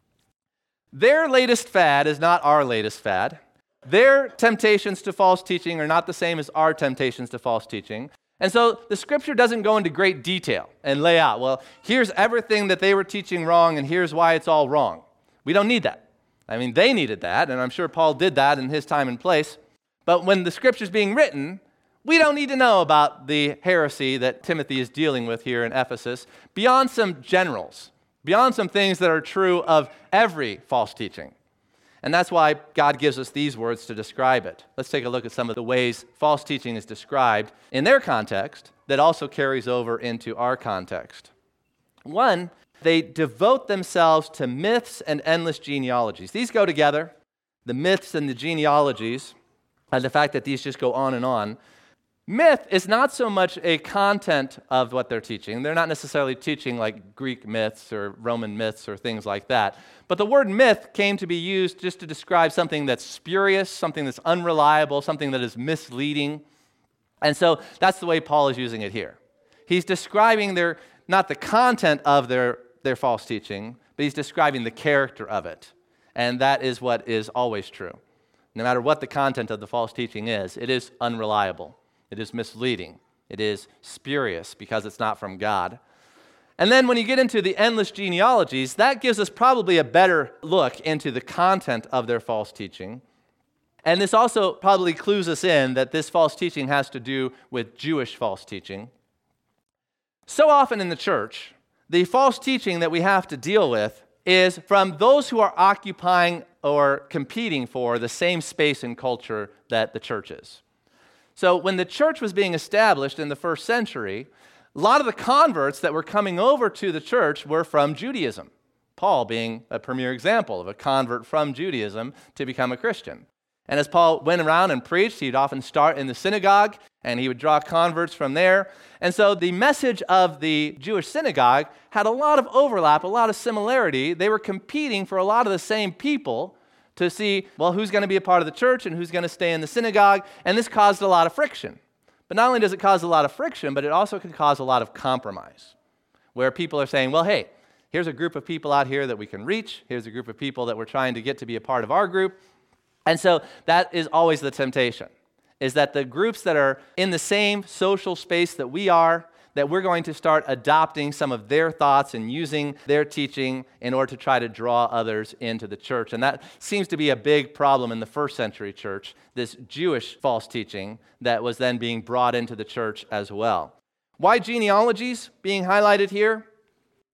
Their latest fad is not our latest fad. Their temptations to false teaching are not the same as our temptations to false teaching. And so the scripture doesn't go into great detail and lay out, well, here's everything that they were teaching wrong and here's why it's all wrong. We don't need that. I mean, they needed that, and I'm sure Paul did that in his time and place. But when the scripture's being written, we don't need to know about the heresy that Timothy is dealing with here in Ephesus beyond some generals, beyond some things that are true of every false teaching. And that's why God gives us these words to describe it. Let's take a look at some of the ways false teaching is described in their context that also carries over into our context. One, they devote themselves to myths and endless genealogies. These go together, the myths and the genealogies, and the fact that these just go on and on. Myth is not so much a content of what they're teaching. They're not necessarily teaching like Greek myths or Roman myths or things like that. But the word myth came to be used just to describe something that's spurious, something that's unreliable, something that is misleading. And so that's the way Paul is using it here. He's describing their, not the content of their, their false teaching, but he's describing the character of it. And that is what is always true. No matter what the content of the false teaching is, it is unreliable. It is misleading. It is spurious because it's not from God. And then when you get into the endless genealogies, that gives us probably a better look into the content of their false teaching. And this also probably clues us in that this false teaching has to do with Jewish false teaching. So often in the church, the false teaching that we have to deal with is from those who are occupying or competing for the same space and culture that the church is. So when the church was being established in the first century, a lot of the converts that were coming over to the church were from Judaism. Paul being a premier example of a convert from Judaism to become a Christian. And as Paul went around and preached, he'd often start in the synagogue, and he would draw converts from there. And so the message of the Jewish synagogue had a lot of overlap, a lot of similarity. They were competing for a lot of the same people to see, well, who's going to be a part of the church and who's going to stay in the synagogue. And this caused a lot of friction. But not only does it cause a lot of friction, but it also can cause a lot of compromise, where people are saying, well, hey, here's a group of people out here that we can reach. Here's a group of people that we're trying to get to be a part of our group. And so that is always the temptation, is that the groups that are in the same social space that we are, that we're going to start adopting some of their thoughts and using their teaching in order to try to draw others into the church. And that seems to be a big problem in the first century church, this Jewish false teaching that was then being brought into the church as well. Why genealogies being highlighted here?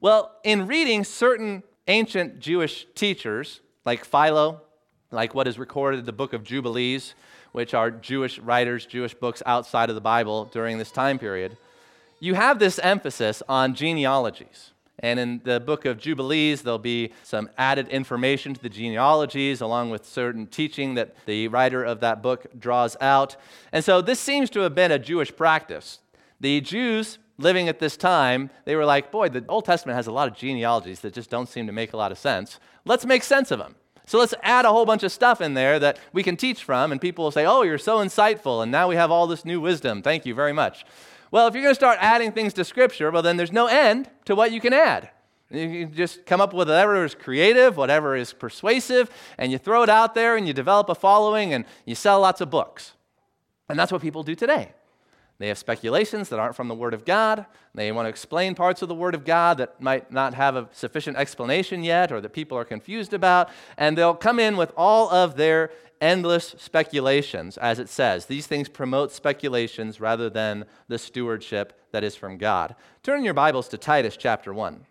Well, in reading certain ancient Jewish teachers, like Philo, like what is recorded in the book of Jubilees, which are Jewish writers, Jewish books outside of the Bible during this time period, you have this emphasis on genealogies. And in the book of Jubilees, there'll be some added information to the genealogies, along with certain teaching that the writer of that book draws out. And so this seems to have been a Jewish practice. The Jews living at this time, they were like, boy, the Old Testament has a lot of genealogies that just don't seem to make a lot of sense. Let's make sense of them. So let's add a whole bunch of stuff in there that we can teach from, and people will say, oh, you're so insightful, and now we have all this new wisdom. Thank you very much. Well, if you're going to start adding things to Scripture, well, then there's no end to what you can add. You can just come up with whatever is creative, whatever is persuasive, and you throw it out there, and you develop a following, and you sell lots of books. And that's what people do today. They have speculations that aren't from the Word of God. They want to explain parts of the Word of God that might not have a sufficient explanation yet, or that people are confused about, and they'll come in with all of their endless speculations, as it says. These things promote speculations rather than the stewardship that is from God. Turn in your Bibles to Titus chapter one.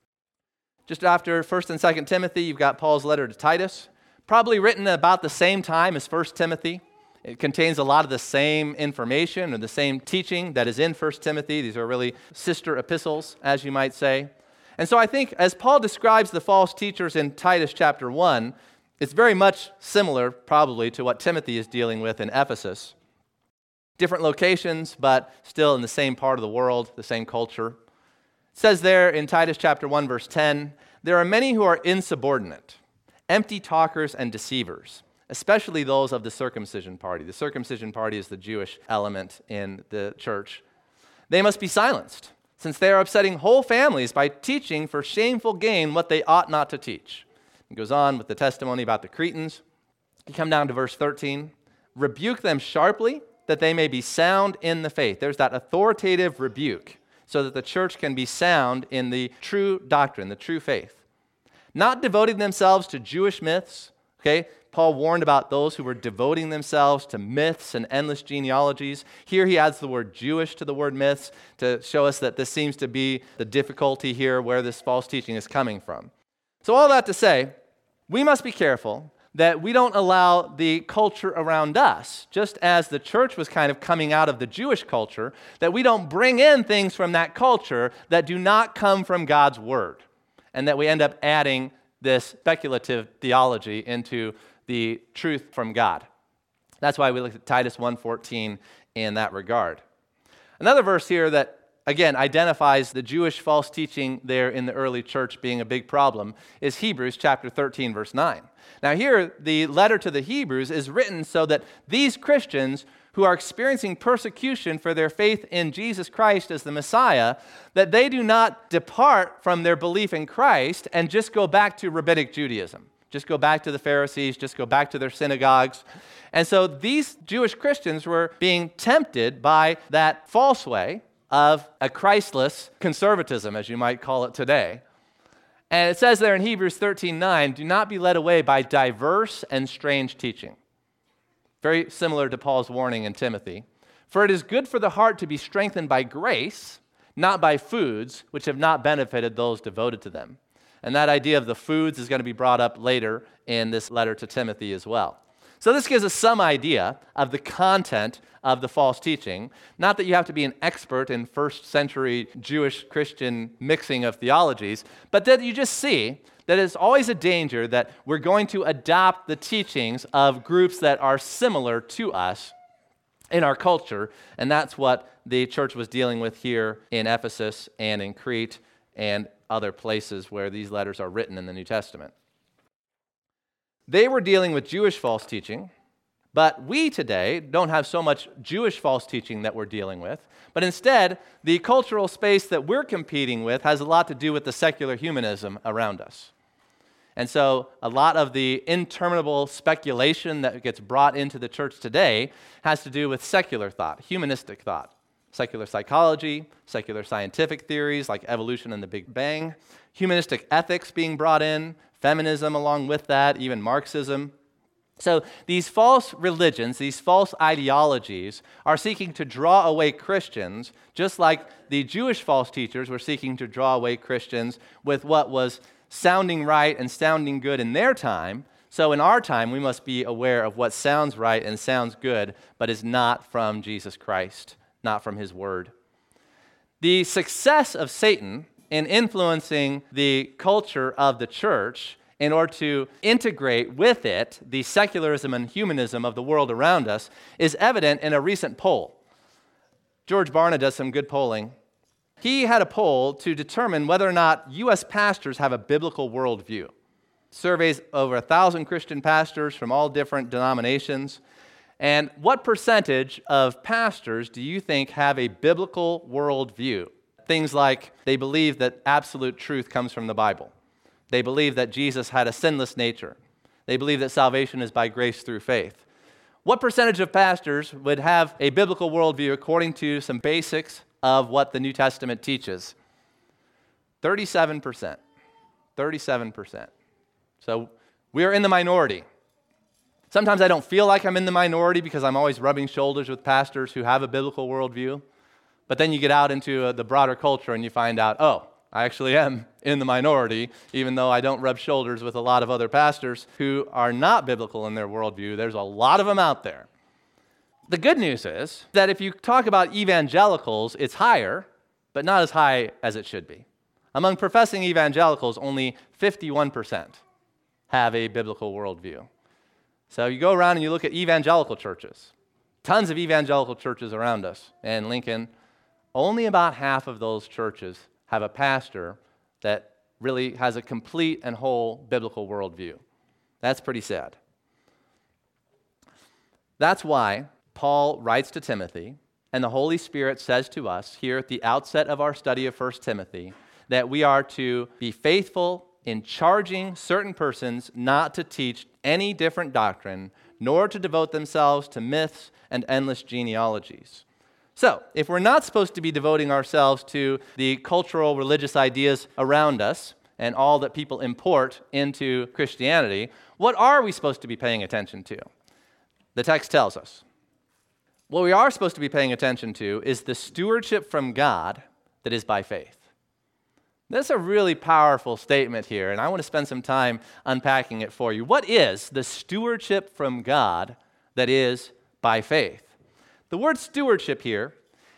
Just after First and Second Timothy, you've got Paul's letter to Titus, probably written about the same time as First Timothy. It contains a lot of the same information or the same teaching that is in First Timothy. These are really sister epistles, as you might say. And so I think as Paul describes the false teachers in Titus chapter one, it's very much similar, probably, to what Timothy is dealing with in Ephesus. Different locations, but still in the same part of the world, the same culture. It says there in Titus chapter one, verse ten, there are many who are insubordinate, empty talkers and deceivers, especially those of the circumcision party. The circumcision party is the Jewish element in the church. They must be silenced, since they are upsetting whole families by teaching for shameful gain what they ought not to teach. It goes on with the testimony about the Cretans. You come down to verse thirteen. Rebuke them sharply, that they may be sound in the faith. There's that authoritative rebuke, so that the church can be sound in the true doctrine, the true faith. Not devoting themselves to Jewish myths. Okay, Paul warned about those who were devoting themselves to myths and endless genealogies. Here he adds the word Jewish to the word myths to show us that this seems to be the difficulty here where this false teaching is coming from. So all that to say, we must be careful that we don't allow the culture around us, just as the church was kind of coming out of the Jewish culture, that we don't bring in things from that culture that do not come from God's word, and that we end up adding this speculative theology into the truth from God. That's why we looked at Titus one fourteen in that regard. Another verse here that again, identifies the Jewish false teaching there in the early church being a big problem is Hebrews chapter thirteen, verse nine. Now here, the letter to the Hebrews is written so that these Christians who are experiencing persecution for their faith in Jesus Christ as the Messiah, that they do not depart from their belief in Christ and just go back to rabbinic Judaism. Just go back to the Pharisees, just go back to their synagogues. And so these Jewish Christians were being tempted by that false way of a Christless conservatism, as you might call it today. And it says there in Hebrews thirteen nine, do not be led away by diverse and strange teaching. Very similar to Paul's warning in Timothy. For it is good for the heart to be strengthened by grace, not by foods, which have not benefited those devoted to them. And that idea of the foods is going to be brought up later in this letter to Timothy as well. So this gives us some idea of the content of the false teaching. Not that you have to be an expert in first century Jewish Christian mixing of theologies, but that you just see that it's always a danger that we're going to adopt the teachings of groups that are similar to us in our culture, and that's what the church was dealing with here in Ephesus and in Crete and other places where these letters are written in the New Testament. They were dealing with Jewish false teaching, but we today don't have so much Jewish false teaching that we're dealing with, but instead, the cultural space that we're competing with has a lot to do with the secular humanism around us. And so a lot of the interminable speculation that gets brought into the church today has to do with secular thought, humanistic thought. Secular psychology, secular scientific theories like evolution and the Big Bang, humanistic ethics being brought in, feminism along with that, even Marxism. So these false religions, these false ideologies are seeking to draw away Christians, just like the Jewish false teachers were seeking to draw away Christians with what was sounding right and sounding good in their time. So in our time, we must be aware of what sounds right and sounds good, but is not from Jesus Christ, not from his word. The success of Satan in influencing the culture of the church in order to integrate with it the secularism and humanism of the world around us is evident in a recent poll. George Barna does some good polling. He had a poll to determine whether or not U S pastors have a biblical worldview. Surveys over a thousand Christian pastors from all different denominations. And what percentage of pastors do you think have a biblical worldview? Things like they believe that absolute truth comes from the Bible. They believe that Jesus had a sinless nature. They believe that salvation is by grace through faith. What percentage of pastors would have a biblical worldview according to some basics of what the New Testament teaches? thirty-seven percent. thirty-seven percent. So we are in the minority. Sometimes I don't feel like I'm in the minority because I'm always rubbing shoulders with pastors who have a biblical worldview. But then you get out into uh, the broader culture and you find out, oh, I actually am in the minority, even though I don't rub shoulders with a lot of other pastors who are not biblical in their worldview. There's a lot of them out there. The good news is that if you talk about evangelicals, it's higher, but not as high as it should be. Among professing evangelicals, only fifty-one percent have a biblical worldview. So you go around and you look at evangelical churches, tons of evangelical churches around us in Lincoln. Only about half of those churches have a pastor that really has a complete and whole biblical worldview. That's pretty sad. That's why Paul writes to Timothy, and the Holy Spirit says to us here at the outset of our study of First Timothy, that we are to be faithful in charging certain persons not to teach any different doctrine, nor to devote themselves to myths and endless genealogies. So, if we're not supposed to be devoting ourselves to the cultural, religious ideas around us and all that people import into Christianity, what are we supposed to be paying attention to? The text tells us. What we are supposed to be paying attention to is the stewardship from God that is by faith. That's a really powerful statement here, and I want to spend some time unpacking it for you. What is the stewardship from God that is by faith? The word stewardship here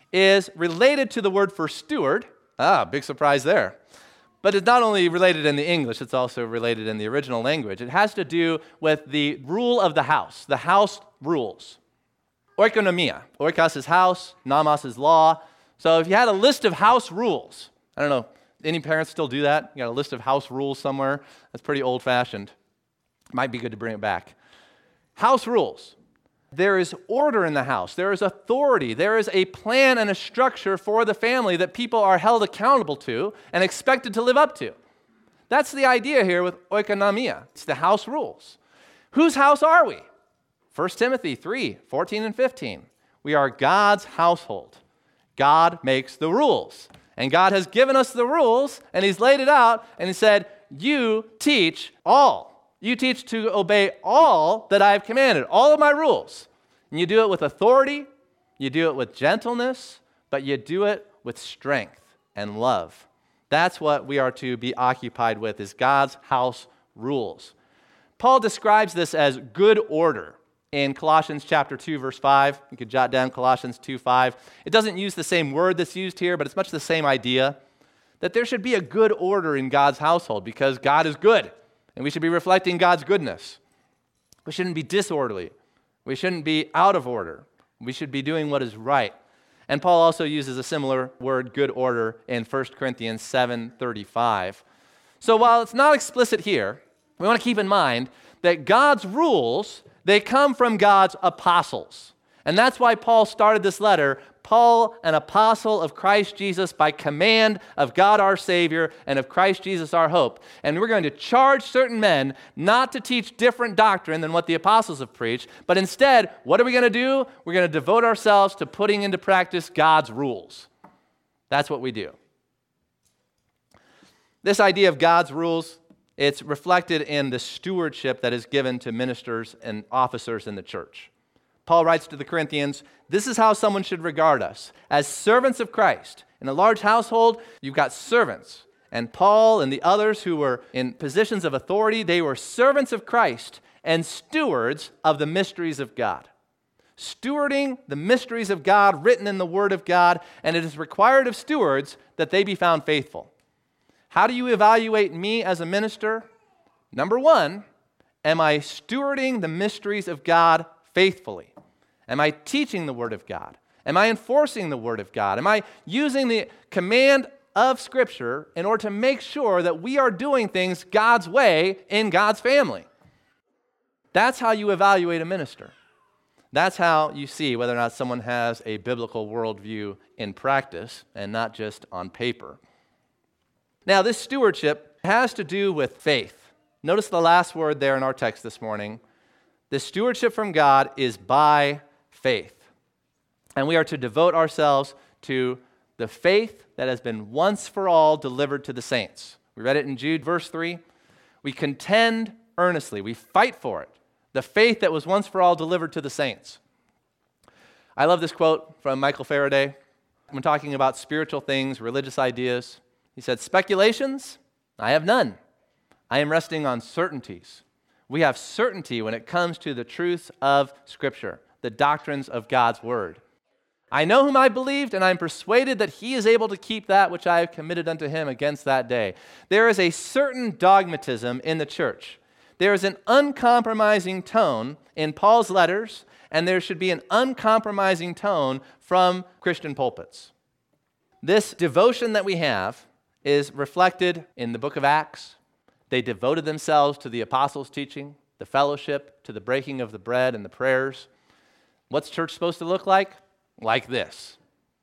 is related to the word for steward. Ah, big surprise there. But it's not only related in the English, it's also related in the original language. It has to do with the rule of the house, the house rules. Oikonomia. Oikos is house, nomos is law. So if you had a list of house rules, I don't know, any parents still do that? You got a list of house rules somewhere? That's pretty old-fashioned. Might be good to bring it back. House rules. There is order in the house. There is authority. There is a plan and a structure for the family that people are held accountable to and expected to live up to. That's the idea here with oikonomia. It's the house rules. Whose house are we? First Timothy three, fourteen and fifteen. We are God's household. God makes the rules. And God has given us the rules, and he's laid it out, and he said, you teach all. You teach to obey all that I have commanded, all of my rules. And you do it with authority, you do it with gentleness, but you do it with strength and love. That's what we are to be occupied with, is God's house rules. Paul describes this as good order in Colossians chapter two, verse five. You could jot down Colossians two, five. It doesn't use the same word that's used here, but it's much the same idea, that there should be a good order in God's household because God is good. And we should be reflecting God's goodness. We shouldn't be disorderly. We shouldn't be out of order. We should be doing what is right. And Paul also uses a similar word, good order, in First Corinthians seven thirty-five. So while it's not explicit here, we want to keep in mind that God's rules, they come from God's apostles. And that's why Paul started this letter, Paul, an apostle of Christ Jesus by command of God our Savior and of Christ Jesus our hope. And we're going to charge certain men not to teach different doctrine than what the apostles have preached, but instead, what are we going to do? We're going to devote ourselves to putting into practice God's rules. That's what we do. This idea of God's rules it's reflected in the stewardship that is given to ministers and officers in the church. Paul writes to the Corinthians, this is how someone should regard us, as servants of Christ. In a large household, you've got servants. And Paul and the others who were in positions of authority, they were servants of Christ and stewards of the mysteries of God. Stewarding the mysteries of God written in the Word of God, and it is required of stewards that they be found faithful. How do you evaluate me as a minister? Number one, am I stewarding the mysteries of God faithfully? Am I teaching the Word of God? Am I enforcing the Word of God? Am I using the command of Scripture in order to make sure that we are doing things God's way in God's family? That's how you evaluate a minister. That's how you see whether or not someone has a biblical worldview in practice and not just on paper. Now, this stewardship has to do with faith. Notice the last word there in our text this morning. The stewardship from God is by faith. And we are to devote ourselves to the faith that has been once for all delivered to the saints. We read it in Jude, verse three. We contend earnestly. We fight for it. The faith that was once for all delivered to the saints. I love this quote from Michael Faraday when talking about spiritual things, religious ideas. He said, speculations, I have none. I am resting on certainties. We have certainty when it comes to the truths of Scripture, the doctrines of God's Word. I know whom I believed, and I am persuaded that he is able to keep that which I have committed unto him against that day. There is a certain dogmatism in the church. There is an uncompromising tone in Paul's letters, and there should be an uncompromising tone from Christian pulpits. This devotion that we have is reflected in the book of Acts. They devoted themselves to the apostles' teaching, the fellowship, to the breaking of the bread and the prayers. What's church supposed to look like? Like this.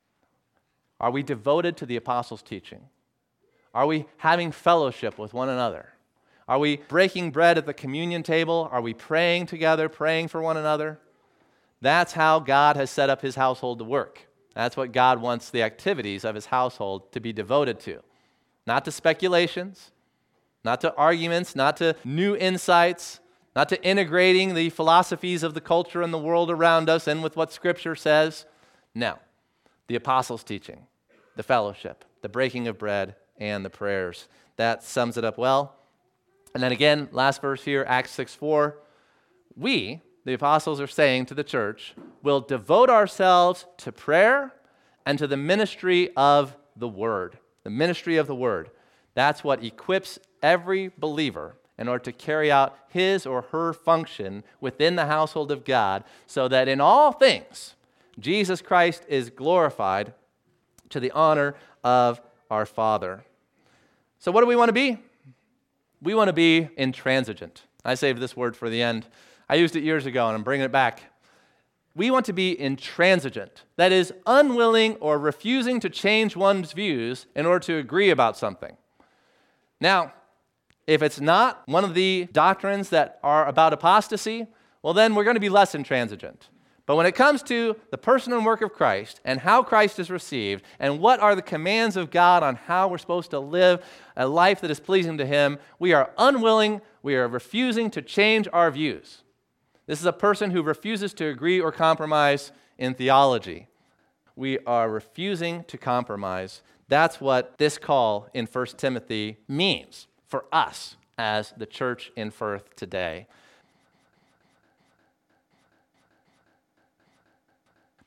Are we devoted to the apostles' teaching? Are we having fellowship with one another? Are we breaking bread at the communion table? Are we praying together, praying for one another? That's how God has set up his household to work. That's what God wants the activities of his household to be devoted to. Not to speculations, not to arguments, not to new insights, not to integrating the philosophies of the culture and the world around us and with what Scripture says. No, the apostles' teaching, the fellowship, the breaking of bread, and the prayers. That sums it up well. And then again, last verse here, Acts six four. We, the apostles, are saying to the church, will devote ourselves to prayer and to the ministry of the Word. The ministry of the Word. That's what equips every believer in order to carry out his or her function within the household of God, so that in all things, Jesus Christ is glorified to the honor of our Father. So what do we want to be? We want to be intransigent. I saved this word for the end. I used it years ago, and I'm bringing it back. We want to be intransigent. That is, unwilling or refusing to change one's views in order to agree about something. Now, if it's not one of the doctrines that are about apostasy, well, then we're going to be less intransigent. But when it comes to the person and work of Christ and how Christ is received and what are the commands of God on how we're supposed to live a life that is pleasing to Him, we are unwilling, we are refusing to change our views. This is a person who refuses to agree or compromise in theology. We are refusing to compromise. That's what this call in First Timothy means for us as the church in Firth today.